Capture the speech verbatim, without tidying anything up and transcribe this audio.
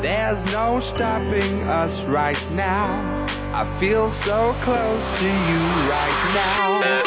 There's no stopping us right now. I feel so close to you right now.